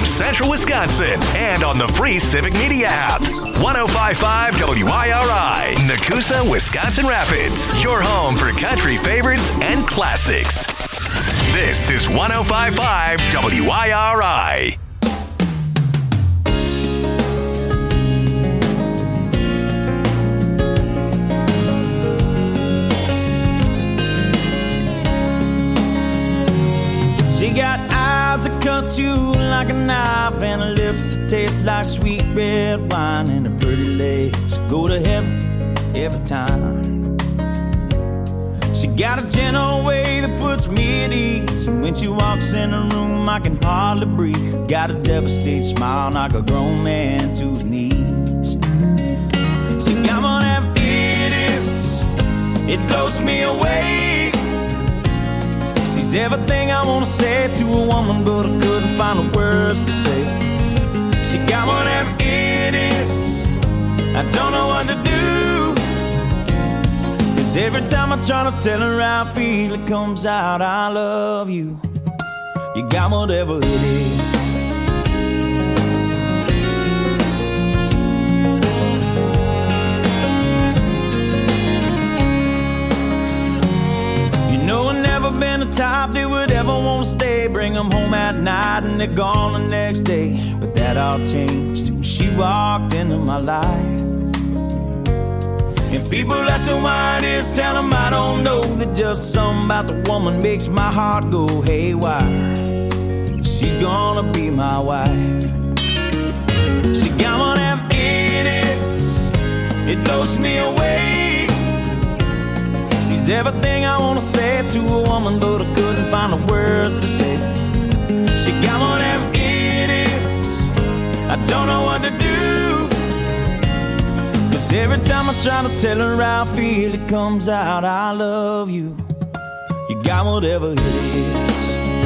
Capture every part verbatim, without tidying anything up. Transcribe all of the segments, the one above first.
from Central Wisconsin and on the free Civic Media app. ten fifty-five W I R I, Nakusa, Wisconsin Rapids. Your home for country favorites and classics. This is ten fifty-five W I R I. She got eyes that cut you like a knife and her lips that taste like sweet red wine and her pretty legs go to heaven every time. She got a gentle way that puts me at ease, and when she walks in the room I can hardly breathe. Got a devastated smile, knock a grown man to his knees. She got one of them idiots, it blows me away. She's everything I want to say to a woman, but I couldn't find the words to say. She got one of them idiots, I don't know what to do. Cause every time I try to tell her how I feel, it comes out, I love you. You got whatever it is. Never been the type that would ever want to stay. Bring them home at night and they're gone the next day. But that all changed when she walked into my life. And people ask me why it is, tell them I don't know. That just something about the woman makes my heart go haywire. She's gonna be my wife. She got one of them idiots, it blows me away. She's everything I want to say to a woman, but I couldn't find the words to say. She got one of them idiots, I don't know what to do. Cause every time I try to tell her how I feel, it comes out, I love you. You got whatever it is.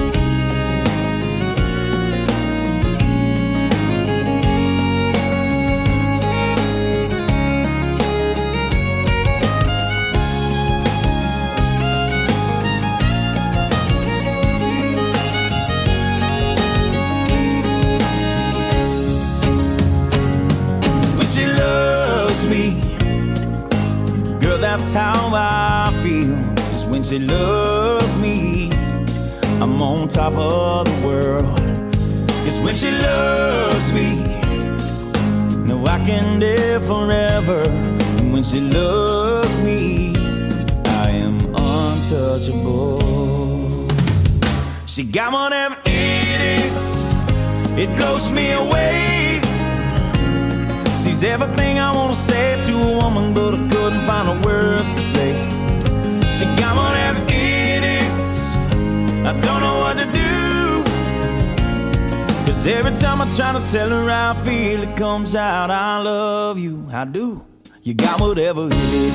That's how I feel. Cause when she loves me, I'm on top of the world. Cause when she loves me, no, I can live forever. And when she loves me, I am untouchable. She got one of them idiots, it blows me away. She's everything I want to say to a woman, but I couldn't find the words to say. She got one of them idiots, I don't know what to do. Cause every time I try to tell her how I feel, it comes out, I love you, I do. You got whatever it is.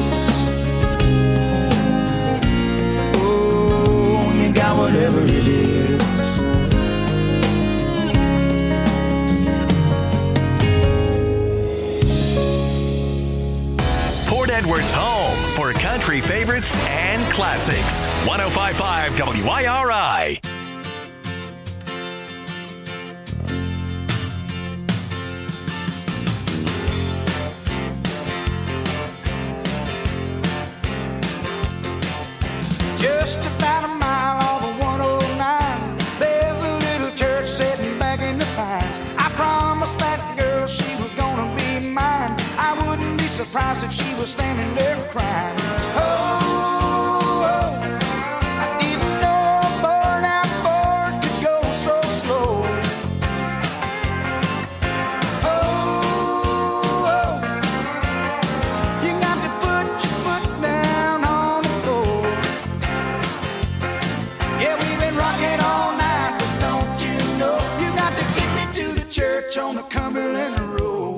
Oh, you got whatever it is. Port Edwards' home for country favorites and classics. ten fifty-five W I R I. Just about a mile off of one oh nine, there's a little church sitting back in the pines. I promised that girl she was gonna be mine. I wouldn't be surprised if she was standing there crying. Oh, oh, I didn't know a burnout Ford could go so slow. Oh, oh, you got to put your foot down on the floor. Yeah, we've been rocking all night, but don't you know you got to get me to the church on the Cumberland Road.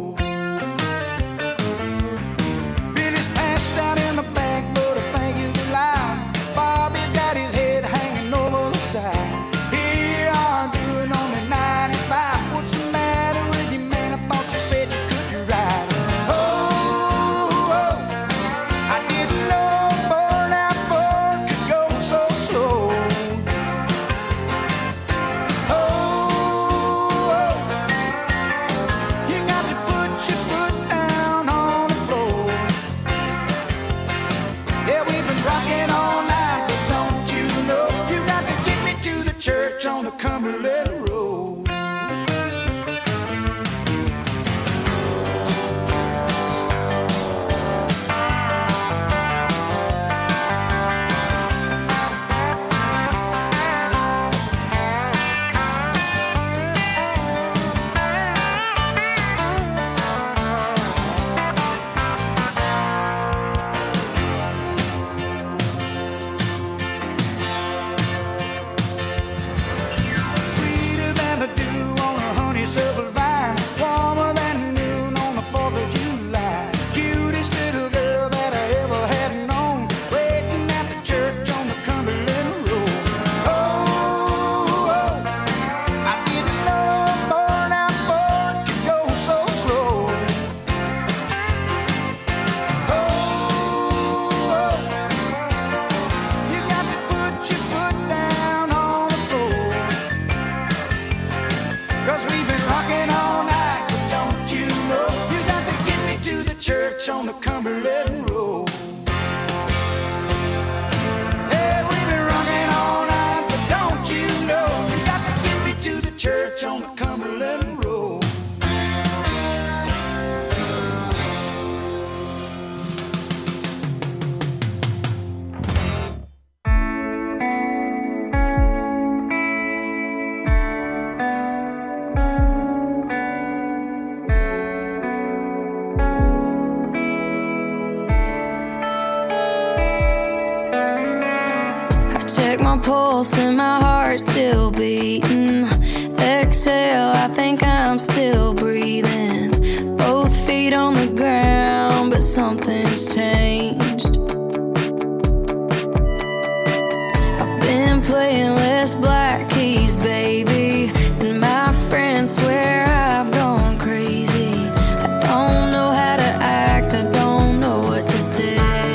Out in the back, but I think he's alive. Bobby's got his head hanging over the side. Here I'm doing only ninety-five. What's the matter with you, man? I thought you said you could ride. Oh, oh, I didn't know a burnout Ford could go so slow. Oh, oh, church on the Cumberland Road. Silver vine, warmer than noon on the fourth of July. Cutest little girl that I ever had known, waiting at the church on the Cumberland Road. Oh, oh, I didn't know a born out boy could go so slow. Oh, oh, you got to put your foot down on the floor, 'cause we've been rocking all night, but don't you know you got to get me to the church on the Cumberland Road. Hey, we've been rocking all night, but don't you know you got to get me to the church on the Cumberland Road. Check my pulse and my heart's still beating. Exhale, I think I'm still breathing. Both feet on the ground, but something's changed. I've been playing less black keys, baby, and my friends swear I've gone crazy. I don't know how to act, I don't know what to say.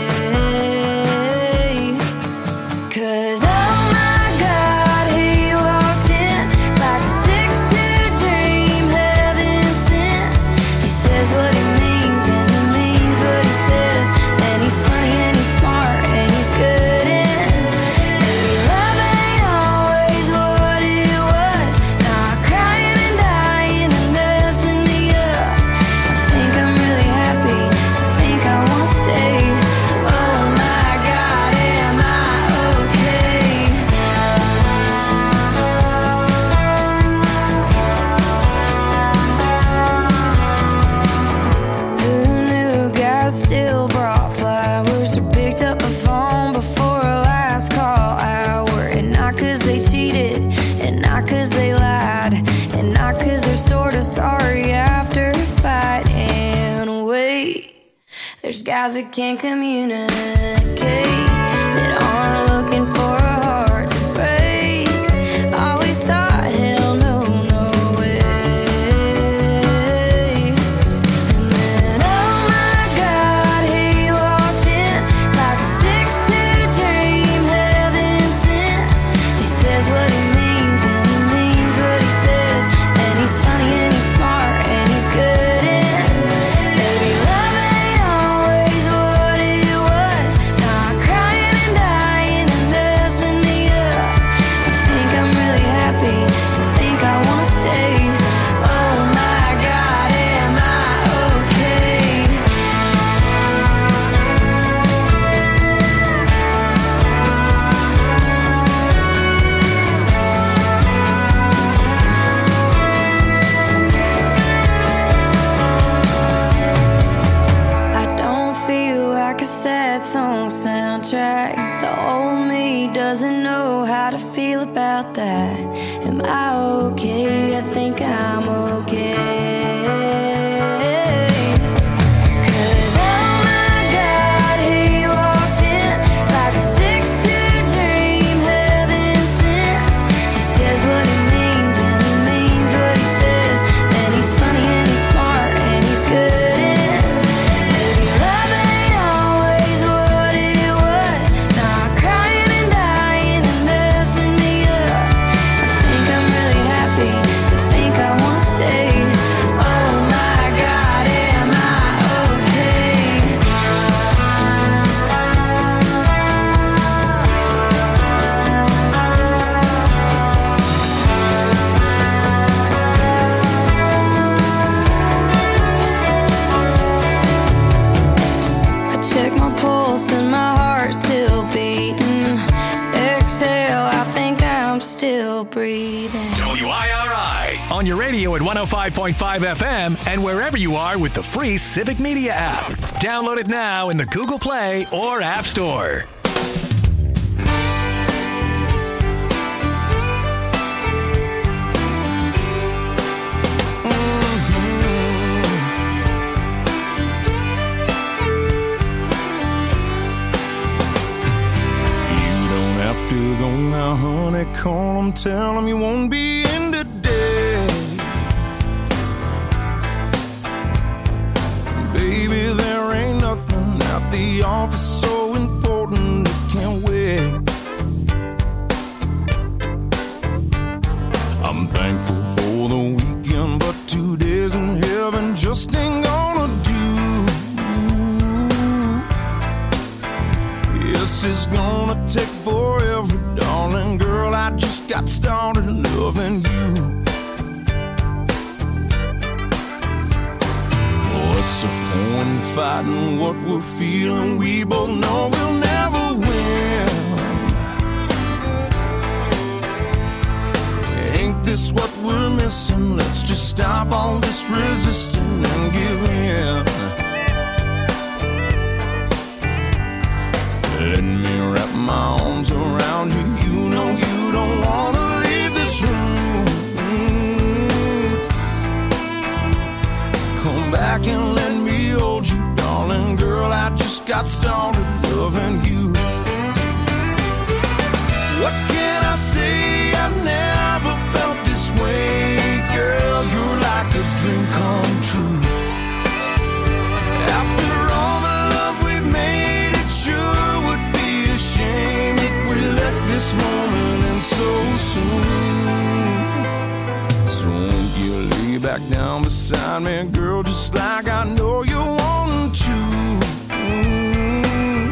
'Cause oh my God, he walked in like a six two dream, heaven sent. He says what he means and he means what he says, and he's funny and he's smart and he's good in. Maybe love ain't always what it was, not crying and dying and messing me up. I think I'm really happy, I think I wanna stay. Oh my God, am I okay? Who knew guys still brought flowers or picked up the phone before a last call hour? And not 'cause they cheated, and not 'cause they lied, and not 'cause they're sort of sorry after a fight. And wait, there's guys that can't communicate, that aren't looking for a heart to break. Always thought, hell no, no way. And then, oh my God, he walked in like a six two dream, heaven sent. He says what he means and he means what he says, and he's funny and he's smart and he's good in. Maybe love ain't always what it was, not crying and dying and messing me up. I think I'm really happy, I think I wanna stay. Oh my God, am I okay? I don't feel like a sad song soundtrack. The old me doesn't know how to feel about that. Am I okay? I think I'm okay. 'Cause oh my God, he walked in like a six two dream, heaven sent. He says what he means and he means what he says, and he's funny and he's smart and he's good in. Maybe love ain't always what it was, not crying and dying and messing me up. I think I'm really happy, I think I wanna stay. still breathing. W I R I. On your radio at one oh five point five F M and wherever you are with the free Civic Media app. Download it now in the Google Play or App Store. To go now, honey, call them, tell them you won't be in today. Baby, there ain't nothing at the office so important it can't wait. I'm thankful for the weekend, but two days in heaven just ain't gonna do. Yes, it's gonna take forever, darling girl. I just got started loving you. What's the point in fighting what we're feeling? We both know we'll never win. Ain't this what we're missing? Let's just stop all this resisting and give in. Let me wrap my arms around you. You know you don't want to leave this room. Come back and let me hold you, darling girl. I just got started loving you. What can I say? I've never felt this way. Girl, you're like a dream come true. After all the love we've made, it sure shame if we let this moment end so soon. So won't you lay back down beside me, girl, just like I know you want to. Mm.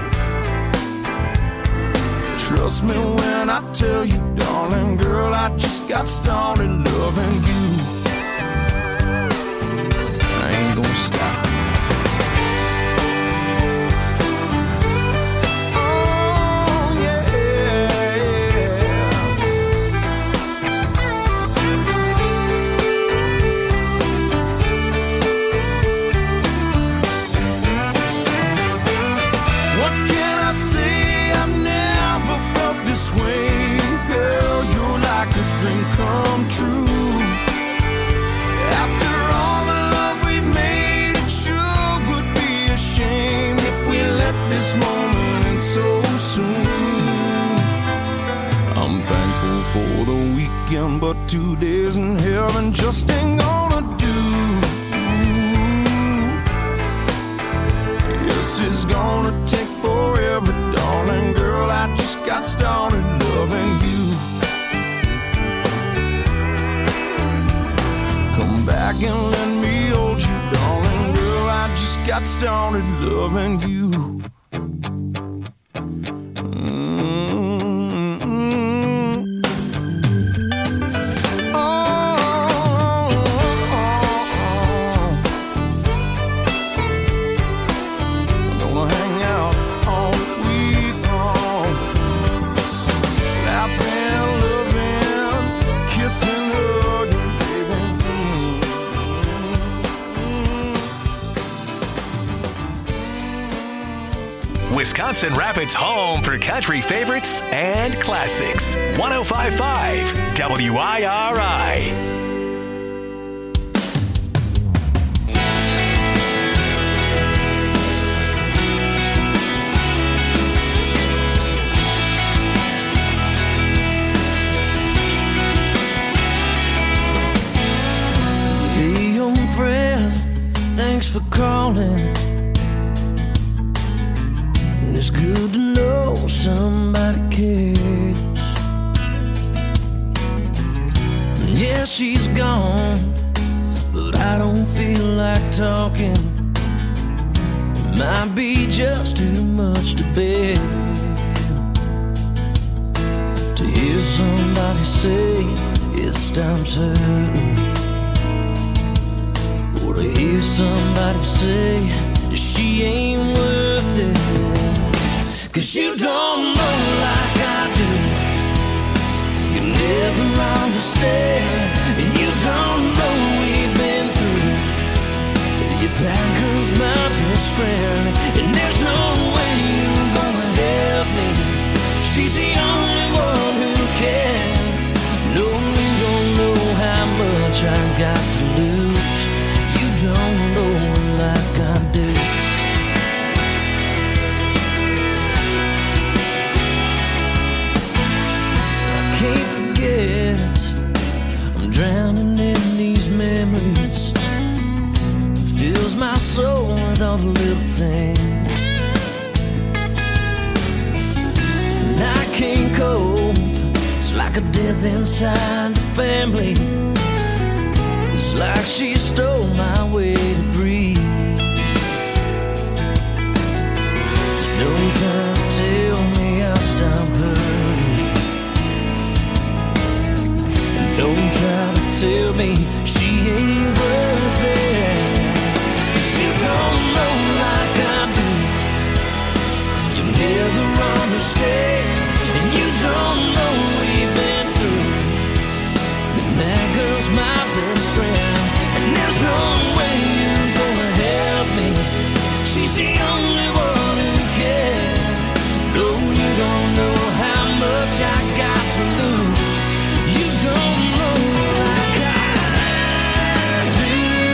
Trust me when I tell you, darling girl, I just got started loving you. I ain't gonna stop. Come true. After all the love we've made, it sure would be a shame if we let this moment end so soon. I'm thankful for the weekend, but two days in heaven just ain't gonna do. Yes, it's gonna take forever, darling girl. I just got started loving you. Come back and let me hold you, darling girl. I just got started loving you. Wisconsin Rapids' home for country favorites and classics. one oh five point five W I R I. Hey, young friend, thanks for calling. It's good to know somebody cares. Yeah, she's gone, but I don't feel like talking. It might be just too much to bear. To hear somebody say it's time certain, or to hear somebody say that she ain't worth it. Cause you don't know like I do. You never understand. And you don't know we've been through. That girl's my best friend, and there's no way you're gonna help me. She's the only one who can. No, you don't know how much I got to lose. You don't know like I do. I can't forget. I'm drowning in these memories. Fills my soul with all the little things. And I can't cope. It's like a death inside the family. It's like she stole my way to breathe. So don't try to tell me I'll stop hurting. And don't try to tell me she ain't worth it. You don't know like I do. You never understand. And you don't know we've been through. And that girl's my best friend. And there's no way you're gonna help me. She's the only one who can. No, you don't know how much I got to lose. You don't know like I do.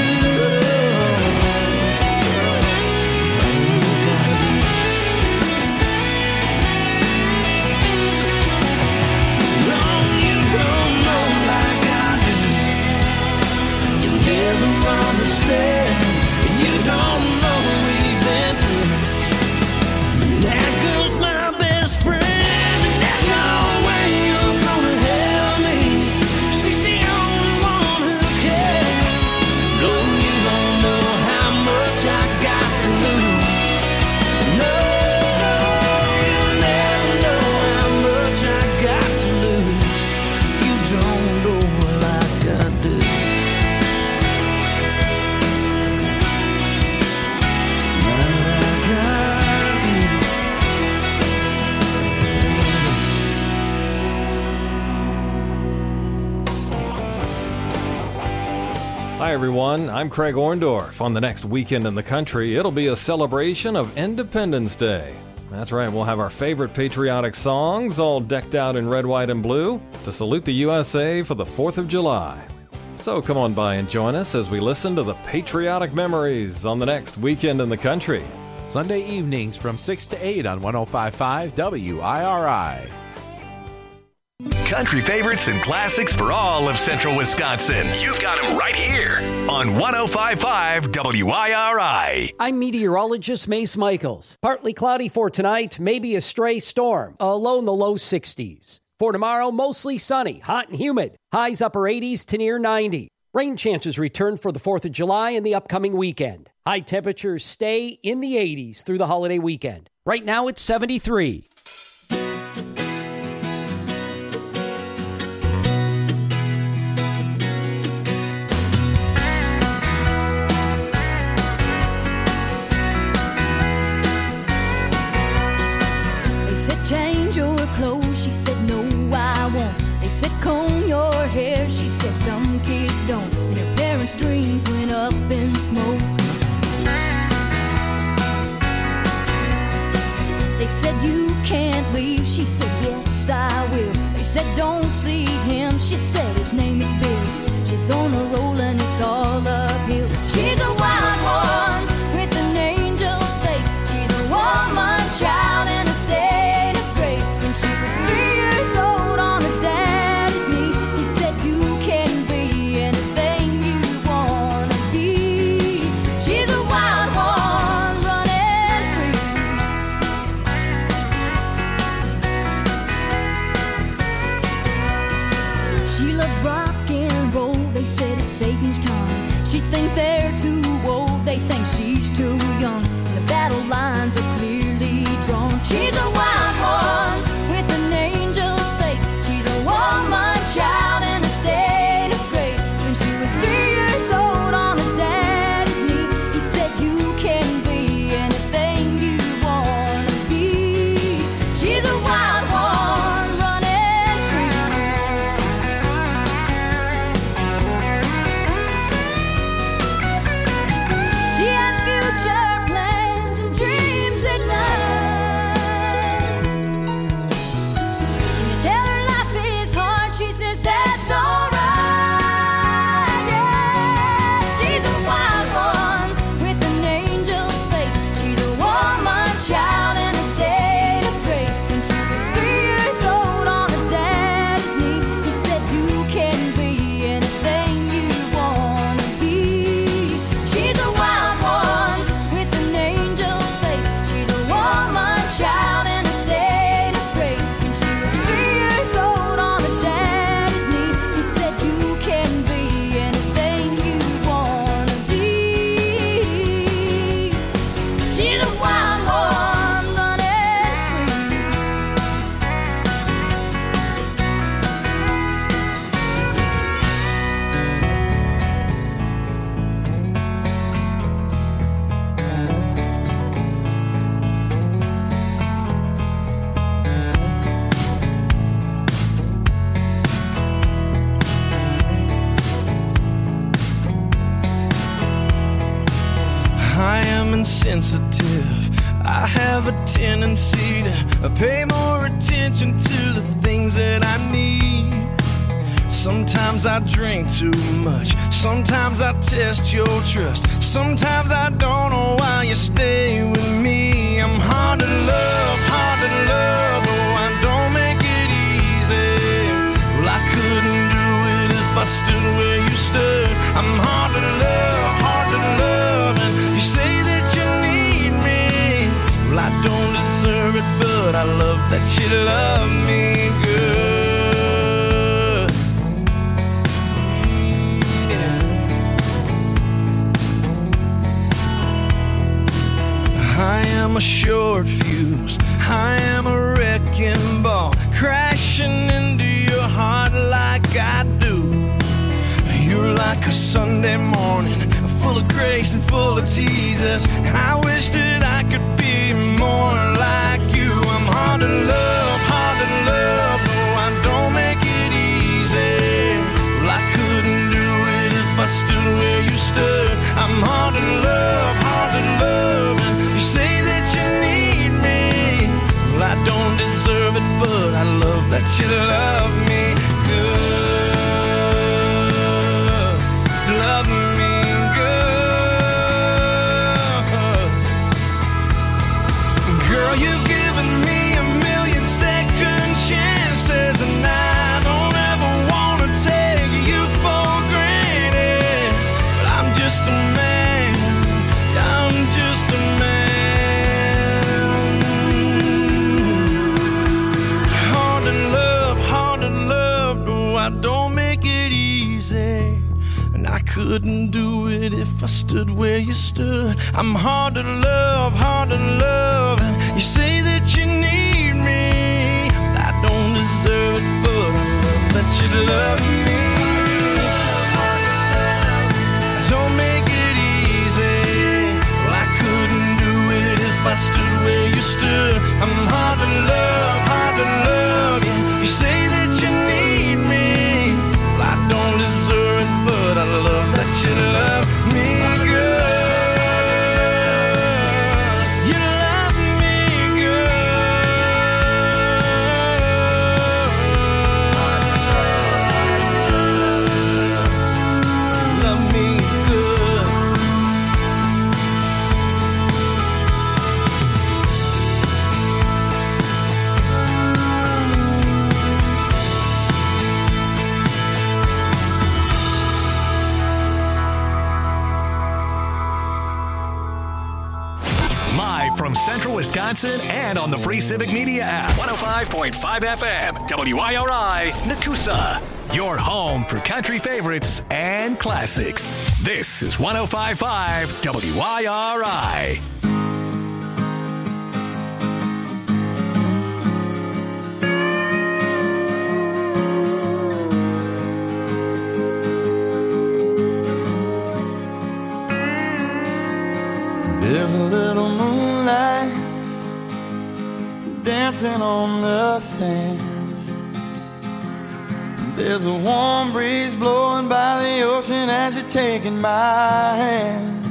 Understand, you don't know we've been through. That girl's my best friend, and there's no way you're gonna help me. She's the only one who can. No, you don't know how much I got to lose. No, you never know how much I got to lose. You don't know like I do. Hi everyone, I'm Craig Orndorff. On the next Weekend in the Country, it'll be a celebration of Independence Day. That's right, we'll have our favorite patriotic songs all decked out in red, white, and blue to salute the U S A for the fourth of July. So come on by and join us as we listen to the patriotic memories on the next Weekend in the Country. Sunday evenings from six to eight on one oh five point five W I R I. Country favorites and classics for all of central Wisconsin. You've got them right here on one oh five point five W I R I. I'm meteorologist Mace Michaels. Partly cloudy for tonight, maybe a stray storm. A low in the low sixties. For tomorrow, mostly sunny, hot and humid. Highs upper eighties to near ninety. Rain chances return for the fourth of July and the upcoming weekend. High temperatures stay in the eighties through the holiday weekend. Right now it's seventy-three. They said change your clothes, she said no I won't. They said comb your hair, she said some kids don't. And her parents' dreams went up in smoke. They said you can't leave, she said yes I will. They said don't see him, she said his name is Bill. She's on a roll and it's all uphill. She's a wild one with an angel's face. She's a woman child in a state of grace. When she was three years old on her daddy's knee, he said you can be anything you wanna be. She's a wild one running free. She loves rock and roll, they said it's Satan's tongue. She thinks they're too old, they think she's too young. And the battle lines are clearly drawn. She's a wild one with an angel's face. She's a woman child in a state of grace. When she was three years old on her daddy's knee, he said you can be anything you wanna be. She's a wild one running free. insensitive. I have a tendency to pay more attention to the things that I need. Sometimes I drink too much. Sometimes I test your trust. Sometimes I don't know why you stay with me. I'm hard to love, hard to love. Oh, I don't make it easy. Well, I couldn't do it if I stood where you stood. I'm hard to love, hard to love. And you say that you need me. Well, I don't deserve it, but I love that you love me good. I am a short fuse, I am a wrecking ball, crashing into your heart like I do. You're like a Sunday morning, full of grace and full of Jesus. I wish that I could be more like you. I'm hard to love, hard to love. No, I don't make it easy. Well, I couldn't do it if I stood where you stood. I'm hard to love, hard to love. And you say that you need me. Well, I don't deserve it, but I love that you love me good. Love me good. Girl, you've given me a million second chances, and I don't ever want to take you for granted. But I'm just a man, I'm just a man. Hard to love, hard to love. No, I don't make it easy. I couldn't do it if I stood where you stood. I'm hard to love, hard to love. And you say that you need me. I don't deserve it, but I love that you love me. Don't make it easy. Well, I couldn't do it if I stood where you stood. I'm hard to love, hard to love. You say that you need me. Well, I don't deserve it, but I love that you love me good. You love me good. You love me good. Live from Central Wisconsin and on the Free Civic Media app. one oh five point five F M, W I R I, Nakusa. Your home for country favorites and classics. This is one oh five point five W I R I. There's a little moonlight dancing on the sand. There's a warm breeze blowing by the ocean as you're taking my hand.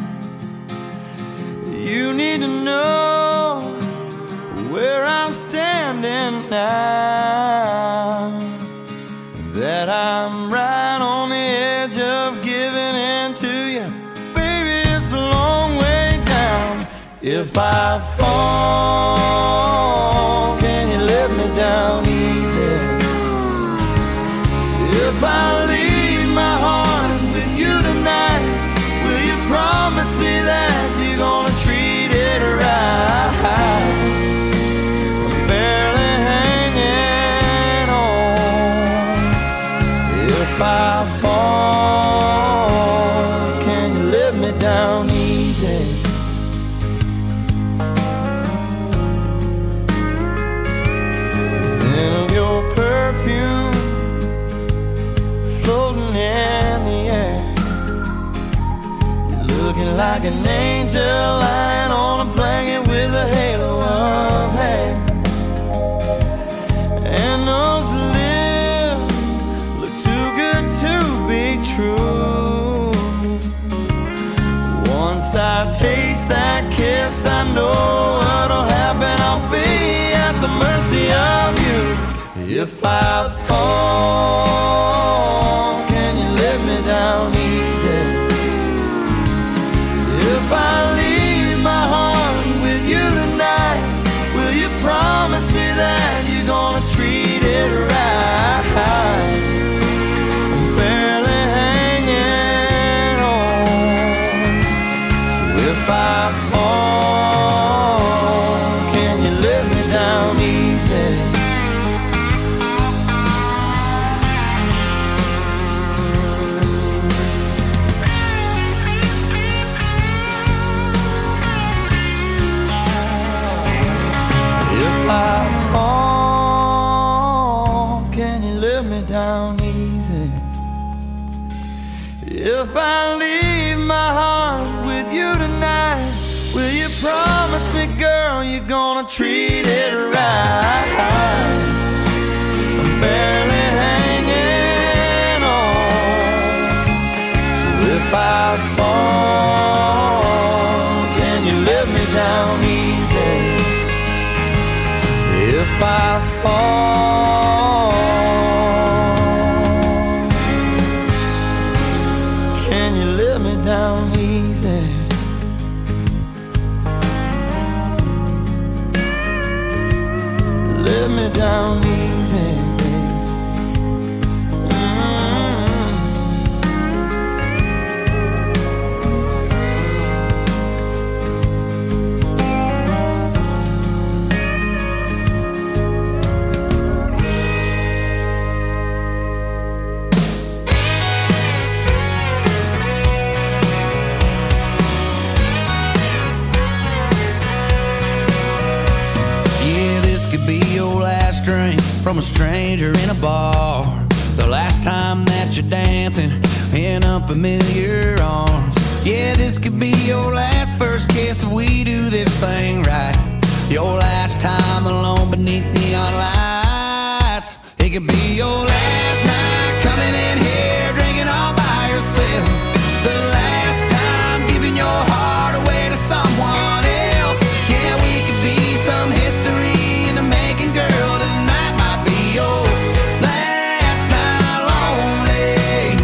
You need to know where I'm standing now, that I'm right on the edge of giving in to you. Baby, it's a long way down. If I fall, can you let me down easy? If I leave my heart with you tonight, will you promise me that you're gonna treat it right? I'm barely hanging on. If I fall, can you let me down easy? The scent of your perfume floating in the air. You're looking like an angel lying on a blanket with a halo of hair. And those lips look too good to be true. Once I taste that kiss, If I fall, can you let me down easy? If I leave my heart with you tonight, will you promise me that you're gonna treat it right? I'm barely hanging on. So if I fall, can you let me down easy? If I fall, can you let me down easy? If I leave my heart with you tonight, will you promise me, girl, you're gonna treat it right? I'm barely hanging on. So if I fall, can you let me down easy? If I fall, can you let me down easy? Let me down easy, baby. Mm-hmm. Drink from a stranger in a bar, the last time that you're dancing in unfamiliar arms. Yeah, this could be your last first kiss if we do this thing right. Your last time alone beneath neon lights. It could be your last night coming in here drinking all by yourself. The last time giving your heart away to someone else. Yeah, we could be some history in the making, girl. Tonight might be your last night lonely.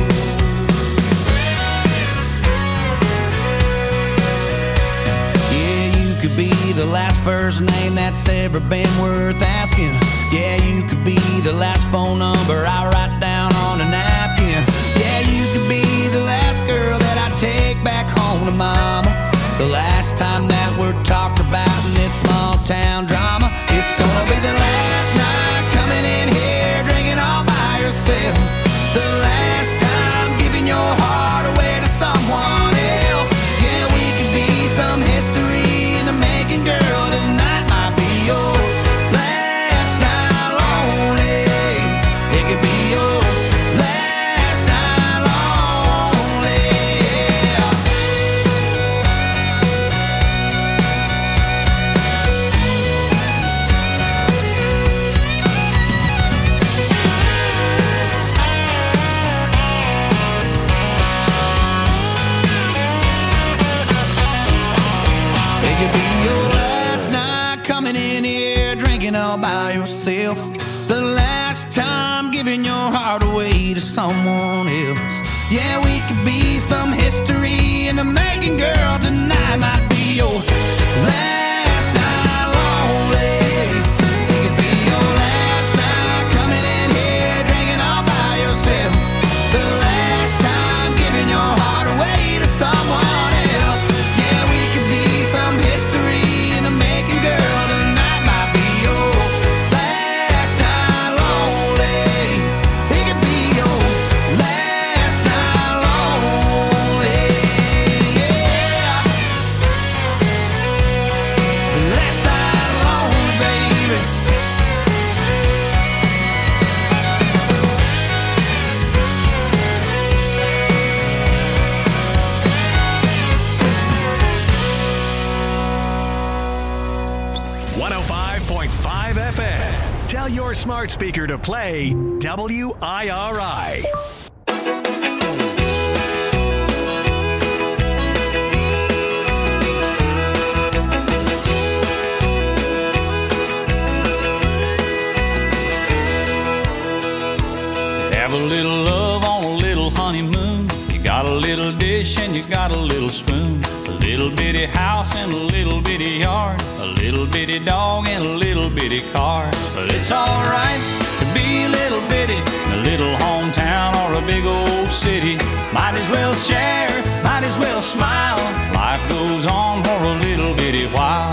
Yeah, you could be the last first name that's ever been worth asking. Yeah, you could be the last phone number I write down on a napkin. Yeah, you could be the last girl that I take back home to mama. The last time that we're talked about in this small town drama. It's gonna be the last night coming in here drinking all by yourself. The last time giving your heart away to someone else. Yeah, we could be some history in the making, girl. Tonight might be your last night lonely. It could be your last night lonely. Yeah. It could be your last night coming in here drinking all by yourself. The last time giving your heart away to someone else. Yeah, we could be some history in the making, girl. Tonight might be your last night lonely. It could be your last night coming in here drinking all by yourself. The last time giving your heart away to someone else. Yeah, we could be some history in the making, girl. Tonight might be your last night lonely. It could be your last night lonely. Yeah. Last night lonely, baby. one oh five point five F M. Tell your smart speaker to play W I R I. Have a little love on a little honeymoon. You got a little dish and you got a little spoon. A little bitty house and a little bitty yard. A little bitty dog and a little bitty car. But it's alright to be a little bitty in a little hometown or a big old city. Might as well share, might as well smile. Life goes on for a little bitty while.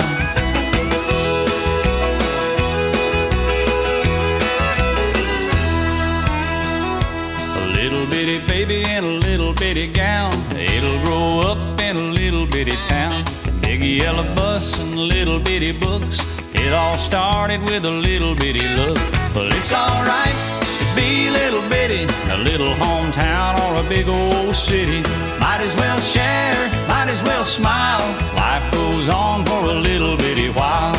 Little bitty baby in a little bitty gown. It'll grow up in a little bitty town. A big yellow bus and little bitty books. It all started with a little bitty look. Well, it's alright to be a little bitty in a little hometown or a big old city. Might as well share, might as well smile. Life goes on for a little bitty while.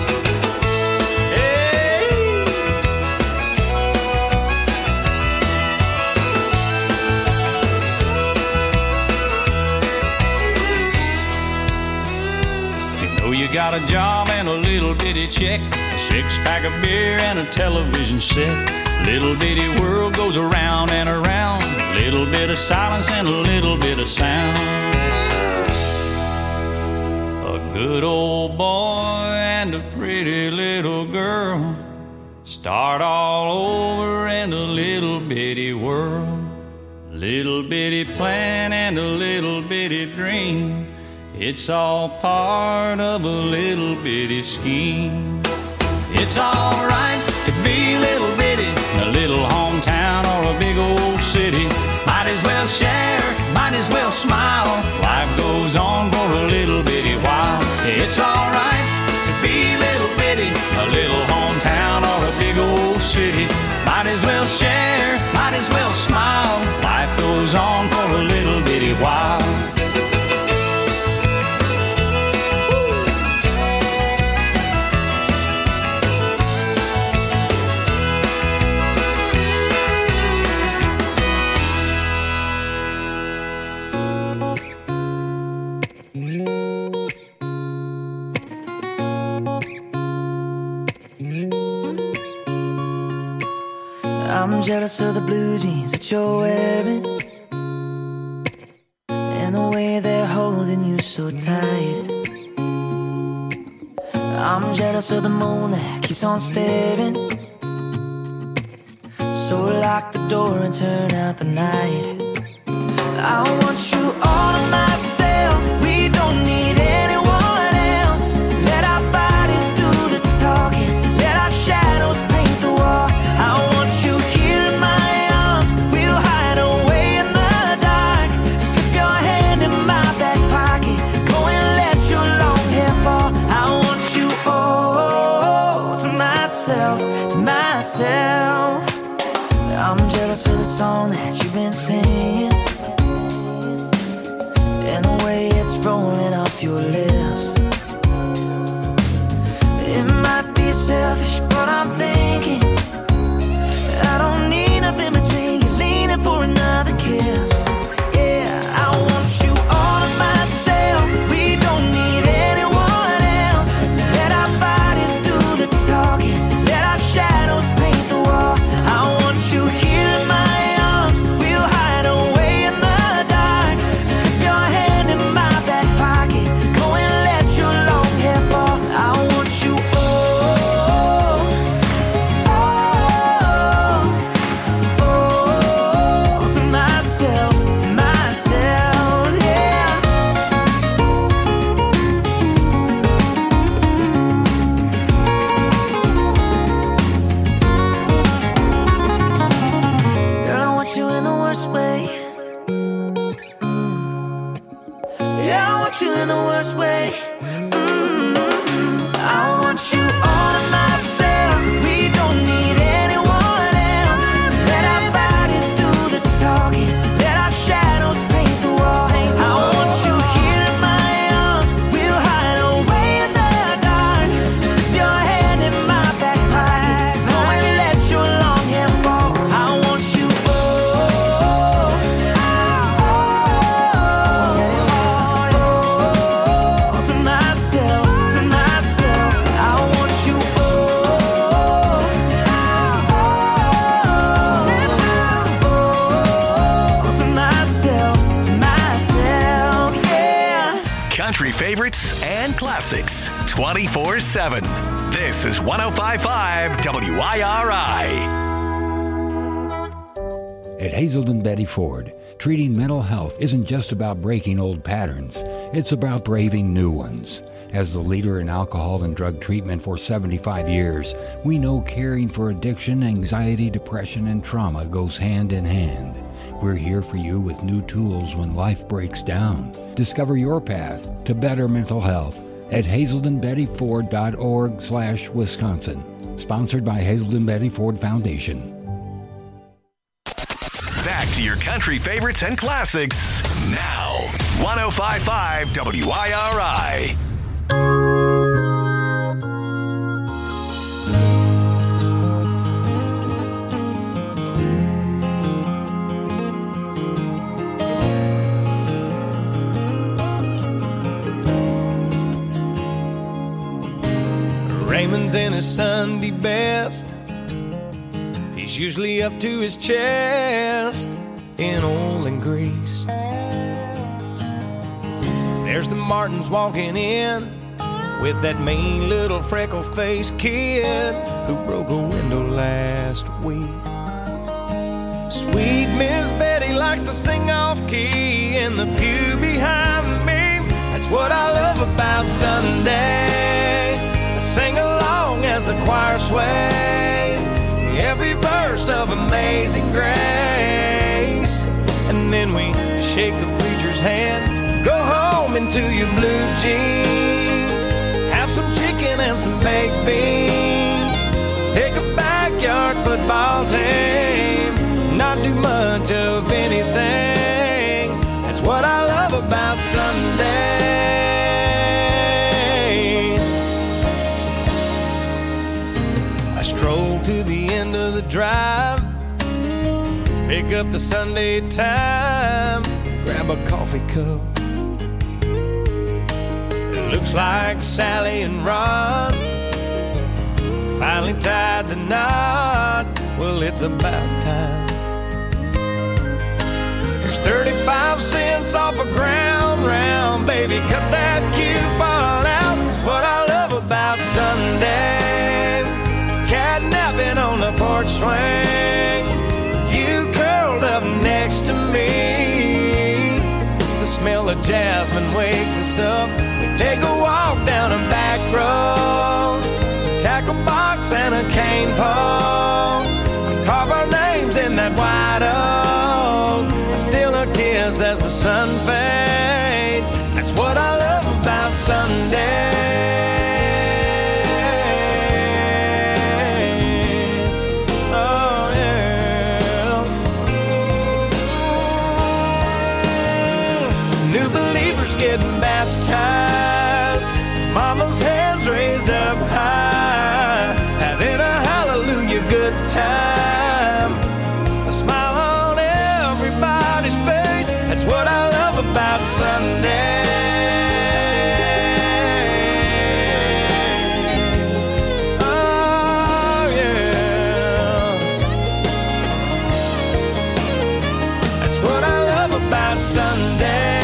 You got a job and a little bitty check, a six-pack of beer and a television set. Little bitty world goes around and around. A little bit of silence and a little bit of sound. A good old boy and a pretty little girl start all over in a little bitty world. Little bitty plan and a little bitty dream. It's all part of a little bitty scheme. It's alright to be a little bitty in a little hometown or a big old city. Might as well share, might as well smile. Life goes on for a little bitty while. It's alright to be a little bitty in a little hometown or a big old city. Might as well share, might as well smile. Life goes on for a little bitty while. I'm jealous of the blue jeans that you're wearing and the way they're holding you so tight. I'm jealous of the moon that keeps on staring. So lock the door and turn out the night. I want you all to myself. We don't need anyone else. Let our bodies do the talking. Let our shadows paint the wall. I want you here in my arms. We'll hide away in the dark. Slip your hand in my back pocket. Go and let your long hair fall. I want you all to myself, to myself. I'm jealous of the song that you've been singing and the way it's rolling off your lips. It might be selfish, but I'm thinking I don't need nothing between you leaning for another kiss. Yeah, I want you all to myself. We don't need anyone else. Let our bodies do the talking. Let our shadows paint the wall. I want you here in my arms. We'll hide away in the dark. Slip your hand in my back pocket. Go and let your long hair fall. I want you all, all, all to myself, to myself, yeah. Girl, I want you in the worst way. Mm. Yeah, I want you in the worst way. Mm. I want you all to myself. We don't need anyone else. Let our bodies do the talking. Let our shadows paint the wall. I want you here in my arms. We'll hide away in the dark. Slip your hand in my back pocket. Go and let your long hair fall. I want you all, all, all to myself. country favorites and classics twenty-four seven. This is one oh five point five W I R I. At Hazelden Betty Ford, treating mental health isn't just about breaking old patterns. It's about braving new ones. As the leader in alcohol and drug treatment for seventy-five years, we know caring for addiction, anxiety, depression, and trauma goes hand in hand. We're here for you with new tools when life breaks down. Discover your path to better mental health at hazelden betty ford dot org slash Wisconsin. Sponsored by Hazelden Betty Ford Foundation. Back to your country favorites and classics now. one oh five point five W I R I. Raymond's in his Sunday best. He's usually up to his chest in oil and grease. There's the Martins walking in with that mean little freckle-faced kid who broke a window last week. Sweet Miss Betty likes to sing off-key in the pew behind me. That's what I love about Sunday. I sing along as the choir sways every verse of Amazing Grace. And then we shake the preacher's hand, go home into your blue jeans, have some chicken and some baked beans, pick a backyard football team, not do much of anything. That's what I love about Sunday. I stroll to the end of the drive, pick up the Sunday Times, grab a coffee cup. It looks like Sally and Ron finally tied the knot. Well, it's about time. There's thirty-five cents off a ground round, baby, cut that coupon out. That's what I love about Sunday. Catnapping on the porch swing, you curled up next to me. The smell of jasmine wakes us up. We take a walk down a back road, tackle box and a cane pole, carve our names in that white oak. I steal a kiss as the sun fades. That's what I love about Sunday. Getting baptized, mama's hands raised up high, having a hallelujah good time, a smile on everybody's face. That's what I love about Sunday. Oh yeah, that's what I love about Sunday.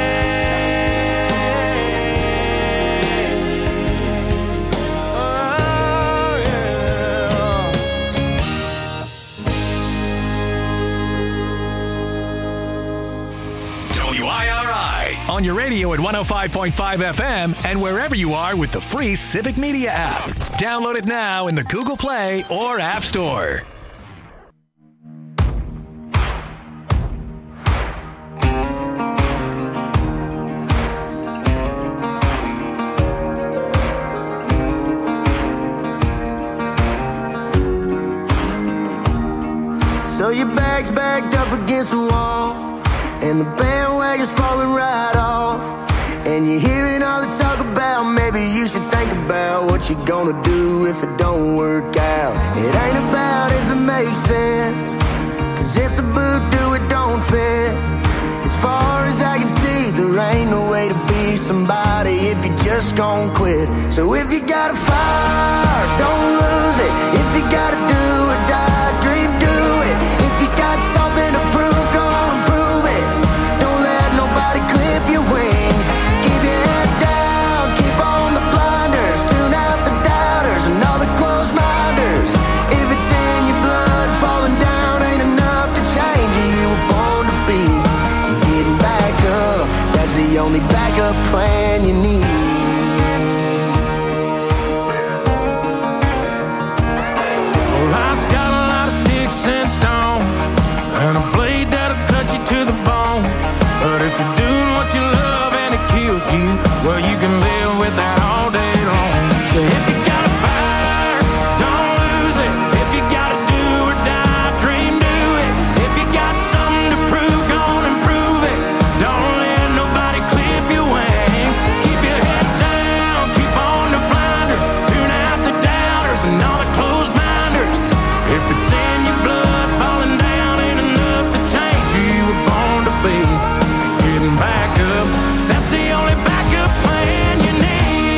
On your radio at one oh five point five F M and wherever you are with the free Civic Media app. Download it now in the Google Play or App Store. So your bag's backed up against the wall, and the bandwagon's falling right off, and you're hearing all the talk about maybe you should think about what you're gonna do if it don't work out. It ain't about if it makes sense, cause if the boot do it don't fit. As far as I can see, there ain't no way to be somebody if you just gon' quit. So if you got a fire, don't lose it. If you gotta do or die, dream, do it. If you got something to prove, go on and prove it. Don't let nobody clip your wings. Keep your head knows you, well, you can live with that all day long. So if you got a fire, don't lose it. If you gotta do or die, dream, do it. If you got something to prove, go on and prove it. Don't let nobody clip your wings. Keep your head down, keep on the blinders. Tune out the doubters and all the closed minders. If it's in your blood, falling down ain't enough to change who you were born to be. Getting back up, that's the only backup plan you need.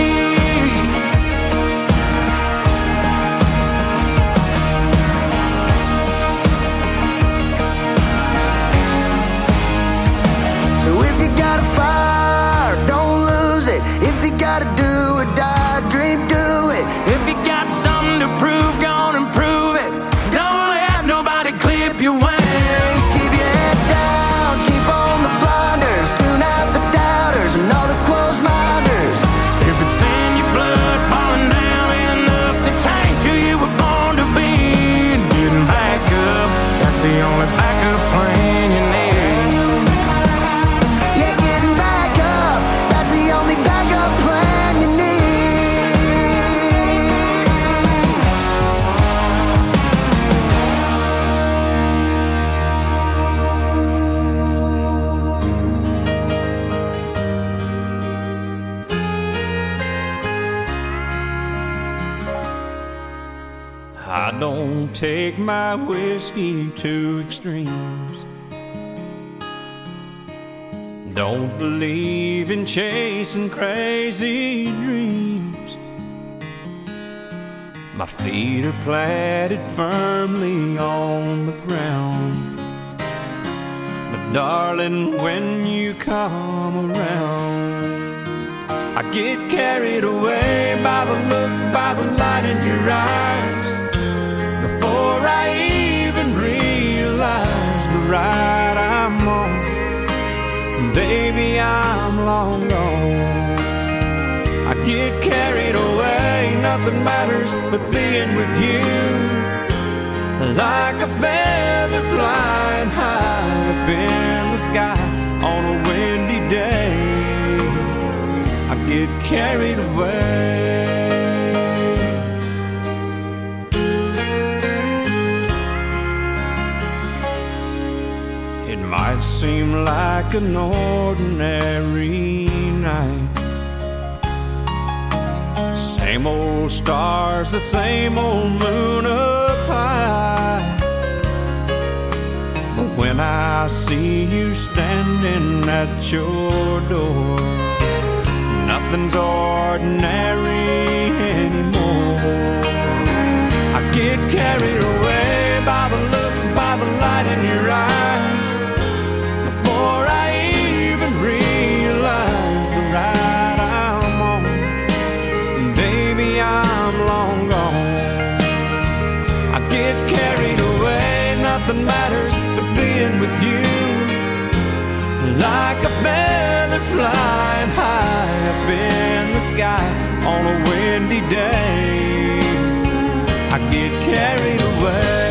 So if you got a fire, don't lose it. If you gotta do or die, dream, do it. If you got something to prove, go on and prove it. Don't let nobody clip your wings. Keep your head down, keep on the blinders. Tune out the doubters and all the closed minders. If it's in your blood, falling down ain't enough to change who you were born to be. And getting back up, that's the only backup plan you need. Yeah, getting back up, that's the only backup plan you need. I don't take my whiskey to extremes. Don't believe in chasing crazy dreams. My feet are planted firmly on the ground. But darling, when you come around, I get carried away by the look, by the light in your eyes. Before I even realize the ride I'm on, baby, I'm long gone. I get carried away, nothing matters but being with you. Like a feather flying high up in the sky on a windy day, I get carried away. It might seem like an ordinary night. Same old stars, the same old moon up high. But when I see you standing at your door, nothing's ordinary anymore. I get carried away by the look, by the light in your eyes. Before I even realize the ride I'm on, baby, I'm long gone. I get carried away, nothing matters but being with you. Like a feather flying high up in the sky on a windy day, I get carried away.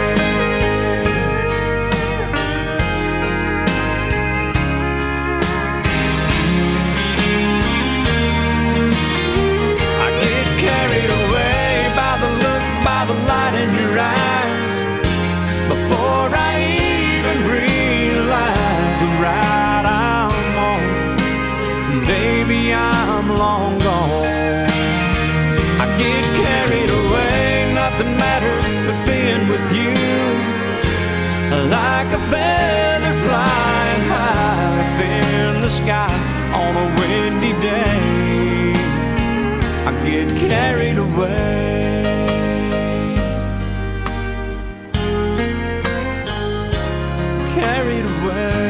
Carried away by the look, by the light in your eyes. Before I even realize the ride I'm on, baby, I'm long gone. I get carried away, nothing matters but being with you. Like a feather flying high up in the sky on a windy day, I get carried away. Carried away.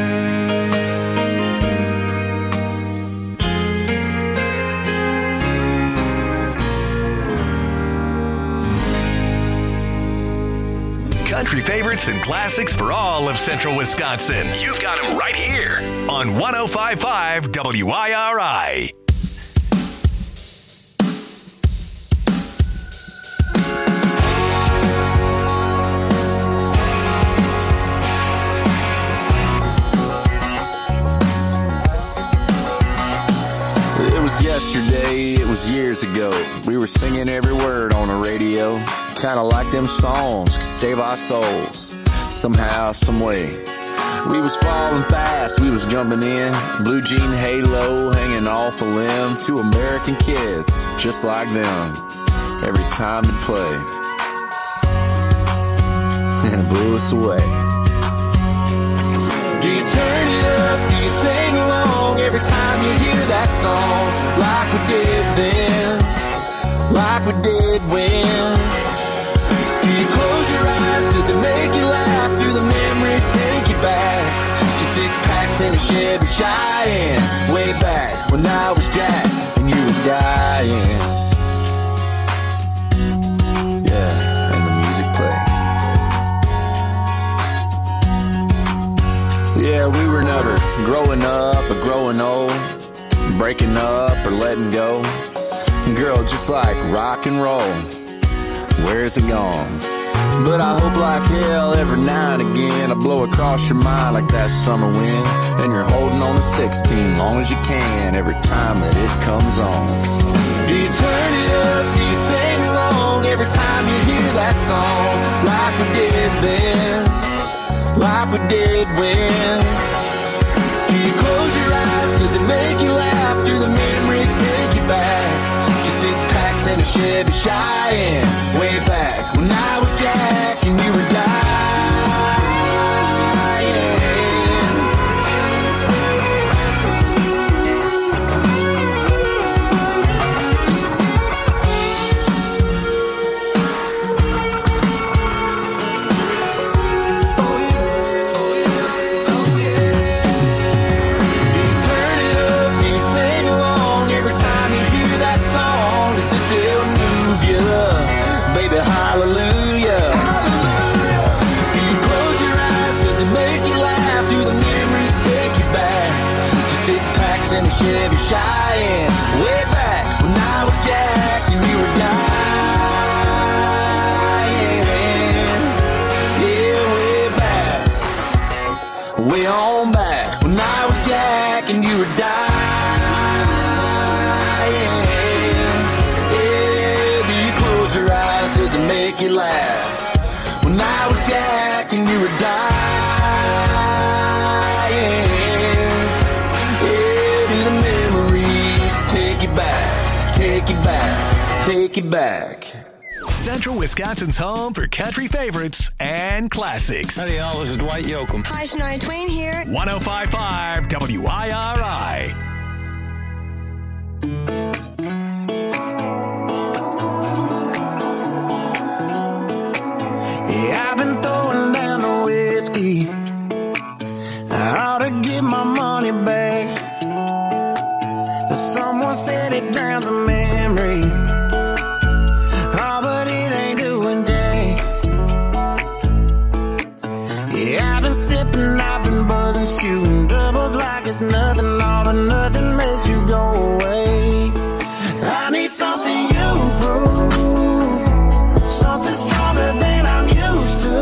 Country favorites and classics for all of Central Wisconsin. You've got them right here on one oh five point five W I R I. yesterday, it was years ago. We were singing every word on the radio. Kinda like them songs could save our souls. Somehow, some way. We was falling fast, we was jumping in. Blue jean halo hanging off a limb. Two American kids, just like them. Every time it played. And it blew us away. Do you turn it up? Do you sing along every time you hear that song? Like we did then, like we did when. Do you close your eyes? Does it make you laugh? Do the memories take you back to six packs and a Chevy Cheyenne? Way back when I was Jack and you were dying. Yeah, and the music played. Yeah, we were never growing up or growing old, breaking up or letting go. Girl, just like rock and roll, where's it gone? But I hope like hell every now and again I blow across your mind like that summer wind. And you're holding on to sixteen long as you can every time that it comes on. Do you turn it up? Do you sing along every time you hear that song? Like we did then, like we did when. Do you close your eyes? Does it make you laugh? Do the memories take you back to six packs and a Chevy Cheyenne? Way back when I was Jack and you were dying. Hallelujah. Do you close your eyes? Does it make you laugh? Do the memories take you back to six packs and a Chevy Cheyenne? Way back when I was Jack and you were dying. Yeah, way back, way on back when I was Jack and you were dying. Your eyes, does it make you laugh? When I was Jack and you were dying. Yeah, do the memories take you back, take you back, take you back. Central Wisconsin's home for country favorites and classics. Howdy, y'all. This is Dwight Yoakam. Hi, Shania Twain here. one oh five point five W I R I. Yeah, I've been throwing down the whiskey. I ought to get my money back. Someone said it drowns a memory. Oh, but it ain't doing jack. Yeah, I've been sipping, I've been buzzing, shooting doubles like it's nothing. All but nothing makes you go away. I need something you prove, something stronger than I'm used to.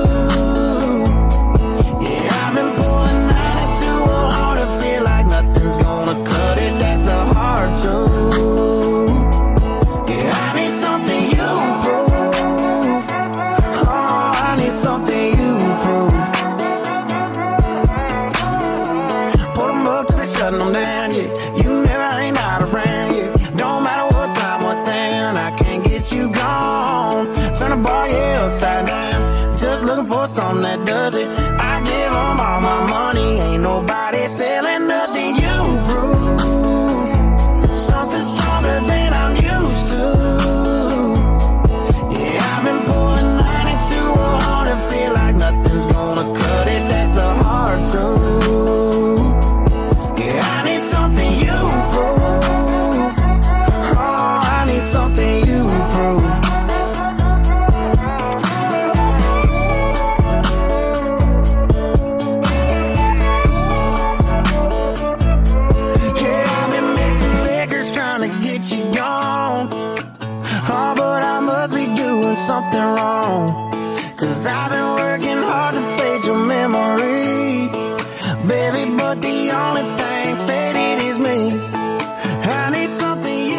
Yeah, I've been pulling ninety-two hard to feel like nothing's gonna cut it. That's the hard truth. Yeah, I need something you prove. Oh, I need something you prove. Put them up till they shutting them down, yeah. You never ain't out around, yeah. Don't matter what time, what town, I can't get you gone. Turn the bar, yeah, upside down. Just looking for something that does it. I give them all my money. Ain't nobody selling nothing. You prove something stronger than I'm used to. Yeah, I've been pulling ninety-two hard to feel like nothing's gonna cut it. That's the hard truth. Yeah, I need something you prove. Oh, I need something you prove. Yeah, I've been mixing liquors trying to get you gone. Oh, but I must be doing something wrong. Cause I've been working hard to fade your memory, baby, but the only thing faded is me. I need something you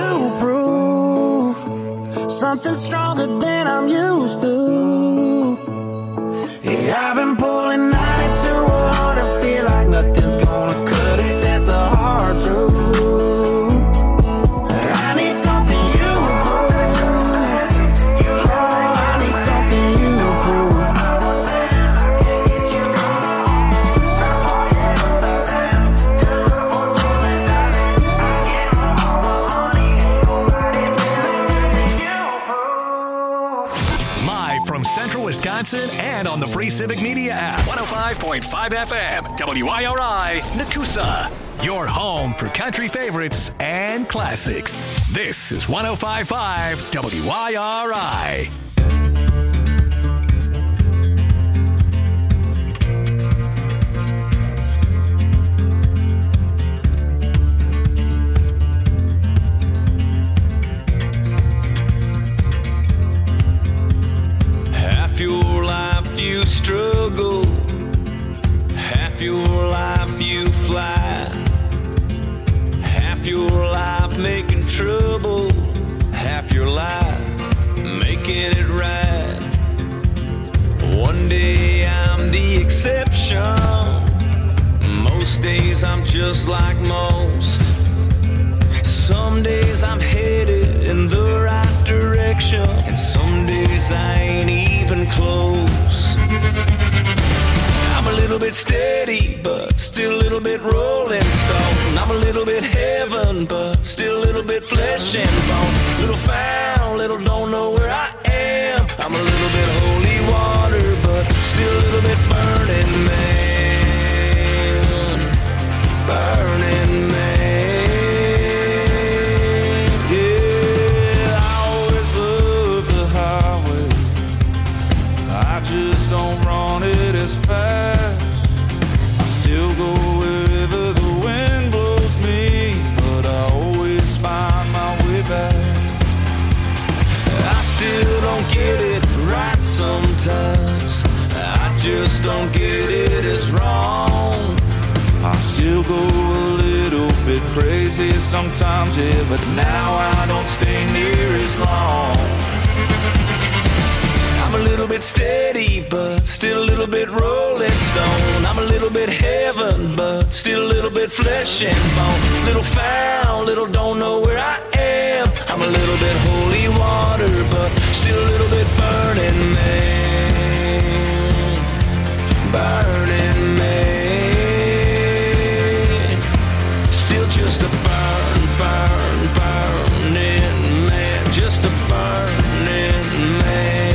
something stronger than I'm used to. Yeah, I've been pulling ninety to one hundred, feel like nothing's gonna cut it, that's the hard truth. I need something you prove. Oh, I need something you prove. Live from Central Wisconsin and on the Free Civic Media app. one oh five point five F M, W I R I, Nakusa. Your home for country favorites and classics. This is one oh five point five W I R I. Half your life you struggle, half your life you fly, half your life making trouble, half your life making it right. One day I'm the exception, most days I'm just like most. Some days I'm headed in the right direction, and some days I ain't even close. I'm a little bit steady, but still a little bit rolling stone. I'm a little bit heaven, but still a little bit flesh and bone. Little found, little don't know where I am. I'm a little bit holy water, but still a little bit burning man. Burning man. Don't run it as fast. I still go wherever the wind blows me, but I always find my way back. I still don't get it right sometimes. I just don't get it as wrong. I still go a little bit crazy sometimes, yeah, but now I don't stay near as long. I'm a little bit steady, but still a little bit rolling stone. I'm a little bit heaven, but still a little bit flesh and bone. Little found, little don't know where I am. I'm a little bit holy water, but still a little bit burning man. Burning man. Still just a burn, burn, burning man. Just a burning man.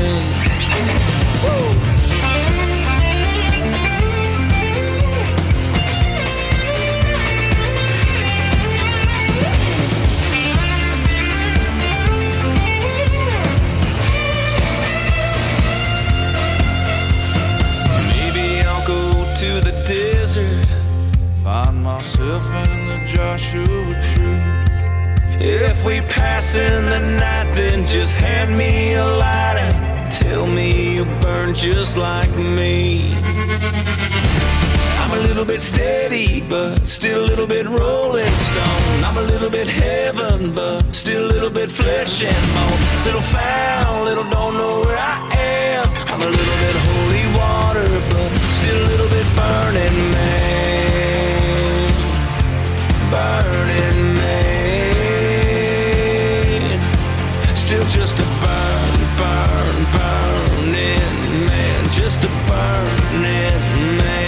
Find myself in the Joshua tree. If we pass in the night, then just hand me a lighter. Tell me you burn just like me. I'm a little bit steady, but still a little bit rolling stone. I'm a little bit heaven, but still a little bit flesh and bone. Little found, little don't know where I am. I'm a little bit holy water, but still a little bit burning man. Burning man. Still just a burn, burn, burning man. Just a burning man.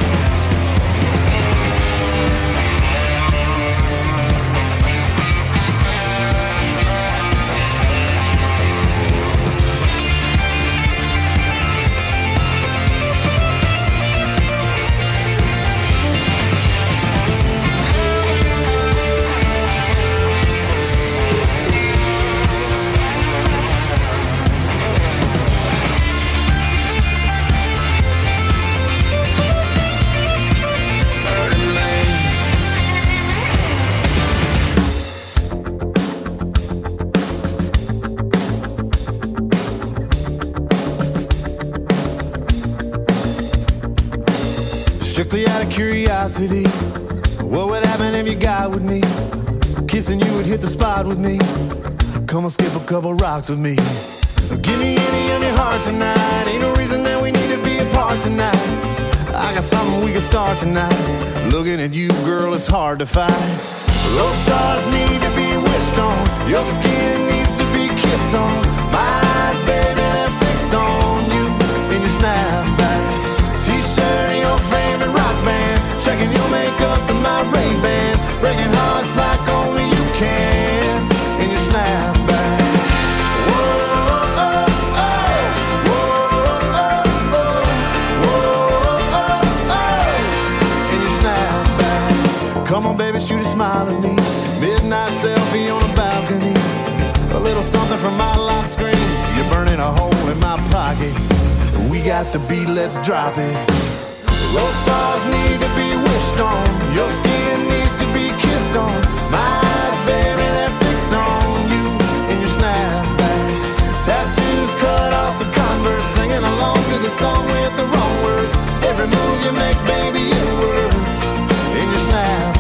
Strictly out of curiosity, what would happen if you got with me? Kissing you would hit the spot with me. Come and skip a couple rocks with me. Give me any of your heart tonight. Ain't no reason that we need to be apart tonight. I got something we can start tonight. Looking at you, girl, it's hard to fight. Those stars need to be wished on. Your skin needs to be kissed on. My eyes, baby, they're fixed on you in your snapback. T-shirt and your favorite rock band. Checking your makeup and my Ray-Bans. Breaking hearts like only you can in your snapback. Come on, baby, shoot a smile at me. Midnight selfie on a balcony. A little something from my lock screen. You're burning a hole in my pocket. We got the beat, let's drop it. Those stars need to be wished on. Your skin needs to be kissed on. My eyes, baby, they're fixed on you in your snapback. Tattoos cut off some Converse. Singing along to the song with the wrong words. Every move you make, baby, it works in your snapback.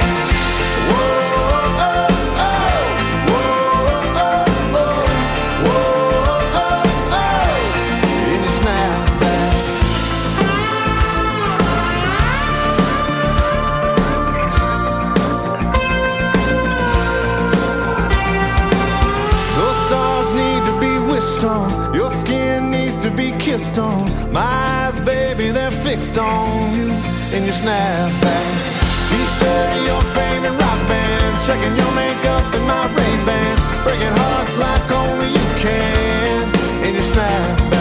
Your skin needs to be kissed on. My eyes, baby, they're fixed on you in your snapback. T-shirt of your favorite rock band. Checking your makeup and my Ray-Bans. Breaking hearts like only you can in your snapback.